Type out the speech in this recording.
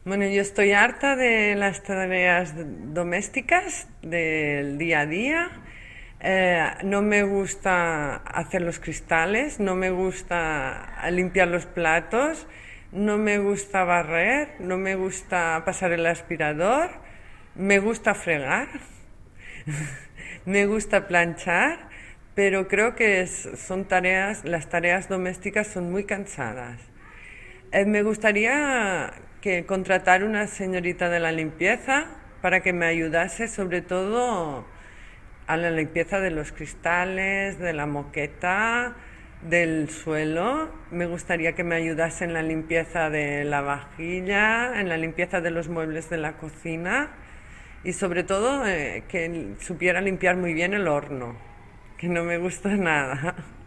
Bueno, yo estoy harta de las tareas domésticas del día a día. No me gusta hacer los cristales, no me gusta limpiar los platos, no me gusta barrer, no me gusta pasar el aspirador, me gusta fregar, me gusta planchar, pero creo que son tareas, las tareas domésticas son muy cansadas. Me gustaría que contratar una señorita de la limpieza para que me ayudase sobre todo a la limpieza de los cristales, de la moqueta, del suelo. Me gustaría que me ayudase en la limpieza de la vajilla, en la limpieza de los muebles de la cocina y sobre todo que supiera limpiar muy bien el horno, que no me gusta nada.